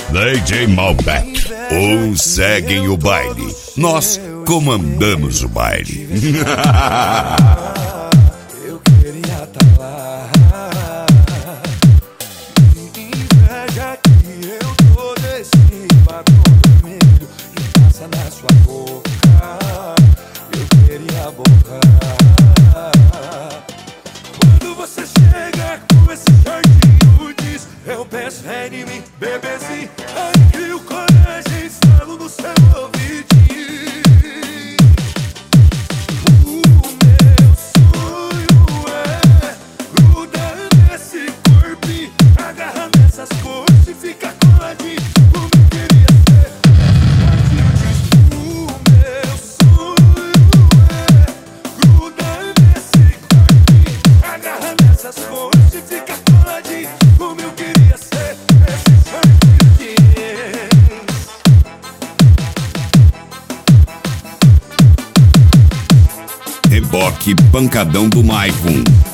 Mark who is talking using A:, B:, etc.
A: DJ Malbec. Uns seguem o baile, nós comandamos o baile.
B: Eu queria tá lá. Inveja que eu tô desse batom vermelho que passa na sua boca. Eu queria a boca. Quando você chega com esse shortinho jeans, eu penso em mim, bebezinho. Ai, que o coragem estalo no seu ouvidinho. O meu sonho é grudar nesse corpo, agarrar nessas coisas e ficar coladinho como eu queria ser. O meu sonho é grudar nesse corpo, agarrar nessas coisas e ficar coladinho como eu queria ser. Esse shortinho jeans.
A: Reboque pancadão do Maicon.